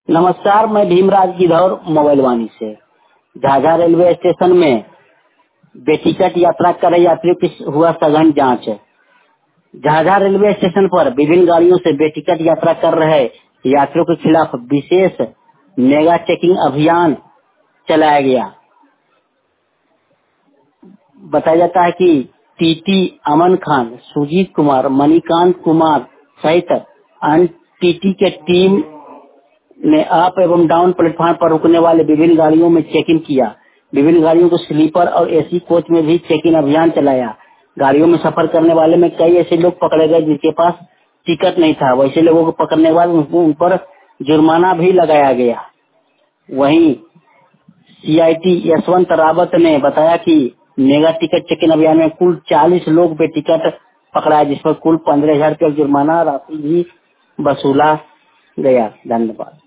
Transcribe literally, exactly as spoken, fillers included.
नमस्कार, मैं भीमराज गिद्धौर मोबाइल वाणी से। झाझा रेलवे स्टेशन में बेटिकट यात्रा कर रहे यात्रियों की हुआ सघन जांच। झाझा रेलवे स्टेशन पर विभिन्न गाड़ियों से बेटिकट यात्रा कर रहे यात्रियों के खिलाफ विशेष मेगा चेकिंग अभियान चलाया गया। बताया जाता है कि टीटी अमन खान, सुजीत कुमार, मणिकांत कुमार सहित अन्य टीटी के टीम ने अप एवं डाउन प्लेटफॉर्म पर रुकने वाले विभिन्न गाड़ियों में चेकिंग किया। विभिन्न गाड़ियों को स्लीपर और एसी कोच में भी चेकिंग अभियान चलाया। गाड़ियों में सफर करने वाले में कई ऐसे लोग पकड़े गए जिनके पास टिकट नहीं था। वैसे लोगों को पकड़ने के बाद उनको उन पर जुर्माना भी लगाया गया। वहीं सीआईटी यशवंत रावत ने बताया कि मेगा टिकट चेकिंग अभियान में कुल चालीस लोग बेटिकट पकड़ाए, जिस पर कुल पंद्रह हजार रुपये जुर्माना राशि भी वसूला गया। धन्यवाद।